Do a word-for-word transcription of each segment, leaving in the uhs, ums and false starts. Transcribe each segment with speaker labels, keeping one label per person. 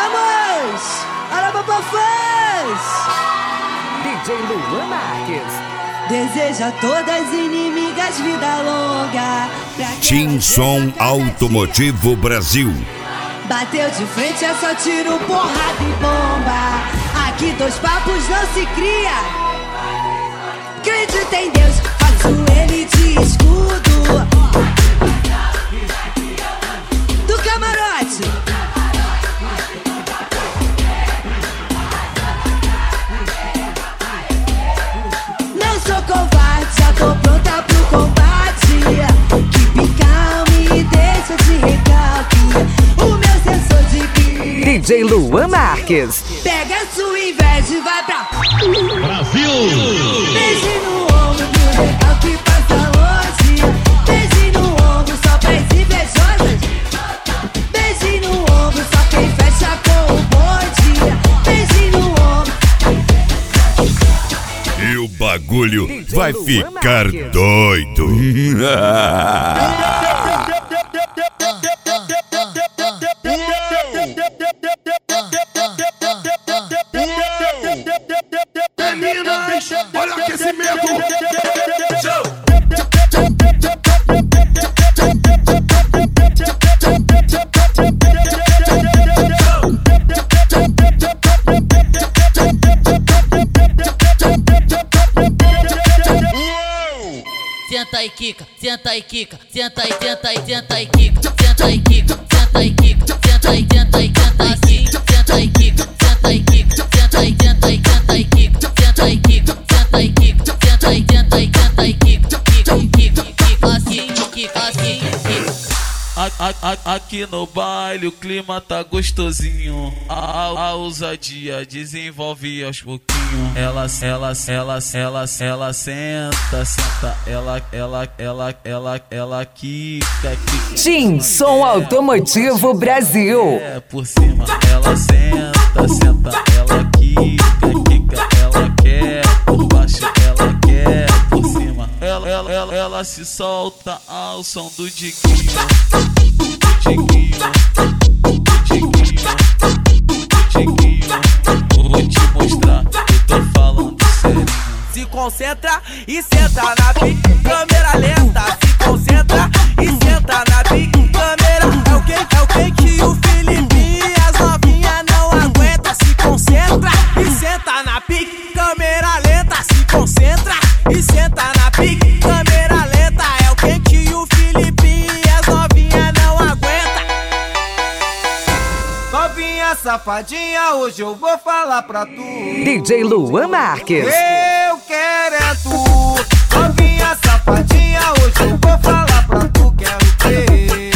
Speaker 1: Vamos! Arabapa fãs!
Speaker 2: D J Luan Marques.
Speaker 1: Deseja a todas inimigas vida longa.
Speaker 3: Tim Som Automotivo Brasil.
Speaker 1: Bateu de frente é só tiro, porrada e bomba. Aqui dois papos não se cria. Acredita em Deus, ajoelhe de escudo. Do camarote. Não sou covarde, já tô pronta pro combate. Keep calm e deixa de recalque. O meu sensor de pique.
Speaker 2: D J Luan Marques.
Speaker 1: Pega a sua inveja e vai pra
Speaker 4: Brasil!
Speaker 1: Beijo no ombro pro recalque passa longe. Beijo no ombro só pras invejosas. Beijo no ombro só quem fecha com o bonde. Beijo no ombro.
Speaker 3: E o bagulho vai ficar doido.
Speaker 4: Meninas, olha o aquecimento.
Speaker 5: Senta e quica, senta e quica, senta e senta e senta e quica, senta e quica, senta e quica, senta e senta e senta e quica, senta e quica, senta e quica, senta e senta e senta e quica, senta e quica, senta e quica, senta e senta e senta e quica, quica, quica, quica, assim, quica, assim, quica. A, a, aqui no baile o clima tá gostosinho. A, a ousadia desenvolve aos pouquinhos. Ela, ela, ela, ela, ela senta, senta. Ela, ela, ela, ela, ela quica, quica.
Speaker 2: Tim Som Automotivo Brasil.
Speaker 5: É por cima. Ela senta, senta. Ela quica, quica. Ela quer por baixo. Ela quer por cima. Ela, ela, ela, ela se solta ao som do diguinho. Diguinho, diguinho, diguinho. Vou te mostrar, eu tô falando sério. Se concentra e senta na pique, câmera lenta. Se concentra e senta na pique, câmera. É o que, é o que que o Filipinho e as novinhas não aguenta. Se concentra e senta na pique, câmera lenta. Se concentra e senta na pique, câmera lenta. É o que que o Filipinho e as novinhas não aguenta. Novinha safadinha, hoje eu vou falar pra tu.
Speaker 2: D J Luan Marques.
Speaker 5: Eu quero é tu. Novinha safadinha, hoje eu vou falar pra tu. Quero ver.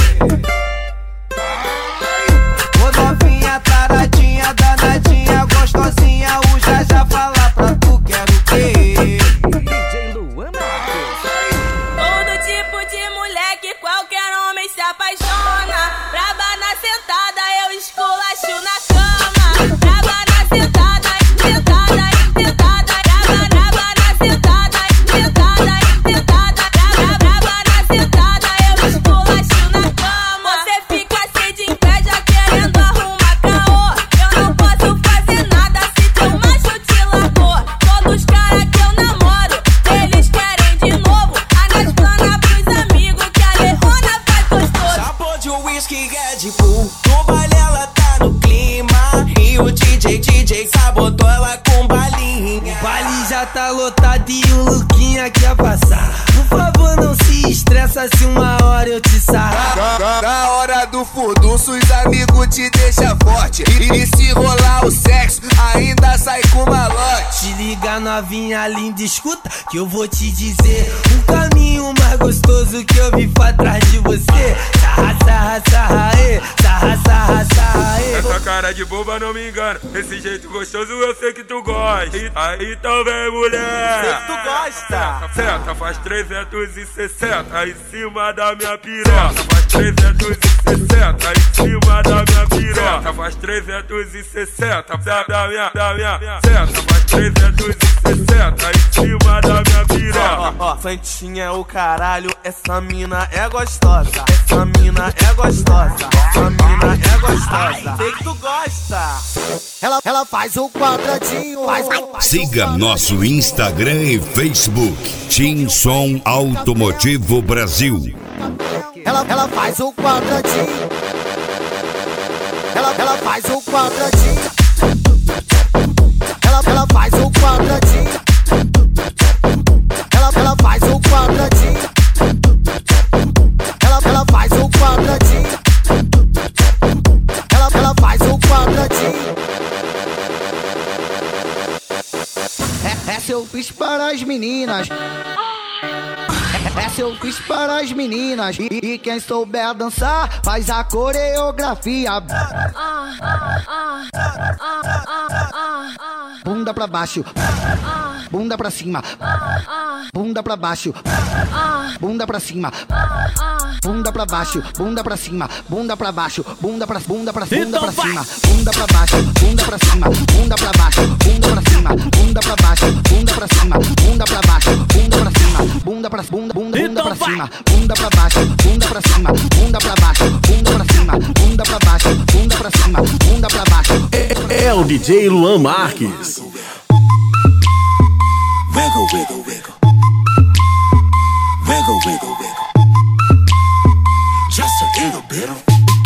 Speaker 5: Ô novinha taradinha, danadinha, gostosinha, o já já falar pra tu. Quero ver.
Speaker 2: D J Luan Marques.
Speaker 6: Todo tipo de mulher que qualquer homem se apaixona. Braba na sentada, eu esculacho na cama. Braba na sentada, sentada, sentada. Braba, braba na sentada, sentada, sentada. Braba, braba na sentada, eu esculacho na cama. Você fica assim de inveja querendo arrumar caô. Eu não posso fazer nada se teu macho te largou. Todos os caras que eu namoro, eles querem de novo. Anaspana pros amigos que a Lerona faz gostoso.
Speaker 5: Sabor de whisky Red Bull, no baile ela tá no clima. E o D J, D J sabotou ela com balinha. O baile já tá lotado e o Luquinha quer passar. Por favor não se estressa se uma hora eu te sarrar.
Speaker 7: Na, na hora do furdunço os amigos te deixam forte. E, e se rolar o sexo, ainda sai com malote.
Speaker 5: Te liga novinha linda, escuta que eu vou te dizer um caminho mais gostoso que eu vi pra trás de você. Sarra, sarra, sarra, ê, sarra, sarra, sarra, ê.
Speaker 8: Essa cara de boba não me engana. Esse jeito gostoso eu sei que tu gosta. E, aí então vem mulher.
Speaker 5: Sei que tu gosta.
Speaker 8: Senta, senta, faz trezentos e sessenta em cima da minha piroca. Faz trezentos e sessenta em cima da minha piroca. Faz trezentos e sessenta da, da minha, da minha seta. Faz trezentos e sessenta em cima da minha piroca.
Speaker 9: Ó, ó, Santinha é o caralho, essa mina é gostosa. Essa mina é gostosa. Essa mina é gostosa. Sei que tu gosta.
Speaker 1: Ela, ela faz o quadradinho. Faz, faz
Speaker 3: Siga nosso Instagram e Facebook, Tim Som Automotivo Brasil.
Speaker 1: Ela, ela faz o quadradinho. Ela, ela faz o quadradinho. Ela, ela faz o quadradinho. Ela, ela faz o quadradinho. Ela, ela faz o quadradinho. Ela, ela faz o quadradinho. Essa eu fiz para as meninas. Essa eu fiz para as meninas. E, e quem souber dançar faz a coreografia. Bunda pra baixo, bunda pra cima, bunda pra baixo, bunda pra cima, bunda pra baixo, bunda pra cima, bunda pra baixo, bunda pra bunda pra bunda pra cima, bunda pra baixo, bunda pra cima, bunda pra baixo, bunda pra cima, bunda pra baixo, bunda pra cima, bunda pra baixo, bunda pra cima, bunda pra bunda bunda bunda pra cima, bunda pra baixo, bunda pra cima, bunda pra baixo, bunda pra cima, bunda pra baixo, bunda pra cima, bunda pra baixo.
Speaker 10: É, é o D J Luan Marques.
Speaker 11: Wiggle, wiggle, wiggle. Wiggle, wiggle, wiggle. Just a little bit of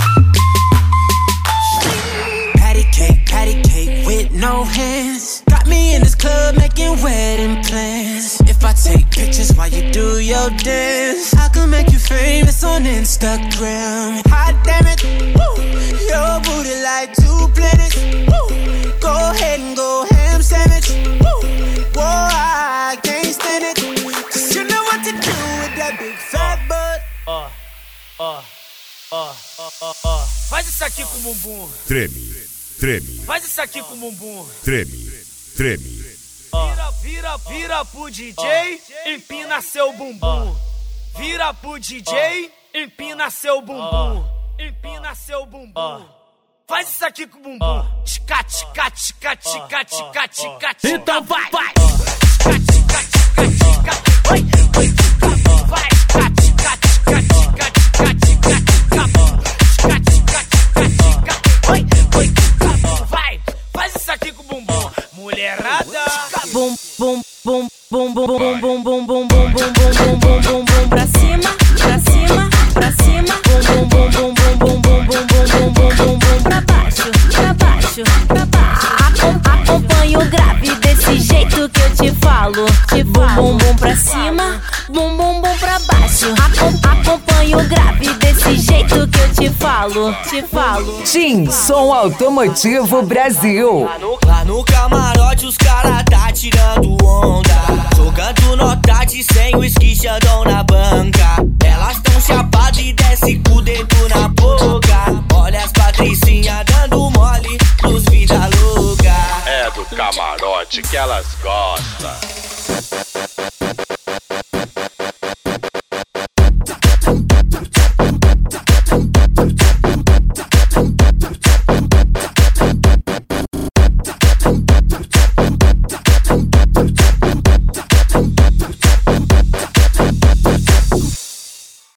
Speaker 11: patty cake, patty cake with no hands. Got me in this club making wedding plans. If I take pictures while you do your dance, I can make you famous on Instagram. Hot damn it, woo. Your booty like two planets. Woo. Go ahead and go ham sandwich. Woo. Whoa, I can't stand it. Cause you know what to do with that big fat butt.
Speaker 12: Ó, ó, ó, ó, ó. Faz isso aqui com o bumbum.
Speaker 3: Treme, treme.
Speaker 12: Faz isso aqui com o bumbum.
Speaker 3: Treme, treme.
Speaker 12: Vira, vira, vira pro D J, empina seu bumbum. Vira pro D J, empina seu bumbum. Empina seu bumbum. Faz isso aqui com o bumbum. Tica, tica, tica, tica, tica, tica, tica. Então vai, vai. Tica, tica, tica, tica. Oi, oi, tica. Vai, tica, tica, tica, tica, tica, tica, tica. Tica, tica, tica, tica. Oi, oi, tica. Vai, faz isso aqui com o bumbum. Mulherada.
Speaker 6: Bum, bum, bum, bum, bum, bum, bum, bum, bum, bum, bum, bum, bum, bum, bum, pra cima, pra cima, pra cima. Bum, bum, bum, bum, bum, bum, bum, bum, bum, bum, bum, bum, pra baixo, pra baixo, pra baixo. Acompanha o grave desse jeito que eu te falo. Tipo bum, bum pra cima, bum, bum, bum pra baixo. Acompanha o grave desse jeito que eu te falo, te falo.
Speaker 2: Tim Som Automotivo Brasil.
Speaker 13: Lá no, lá no camarote os cara tá tirando onda, jogando notate sem o esquichadão na banca. Elas tão chapadas e desce com o dedo na boca. Olha as patricinhas dando mole pros vida louca.
Speaker 14: É do camarote que elas gostam.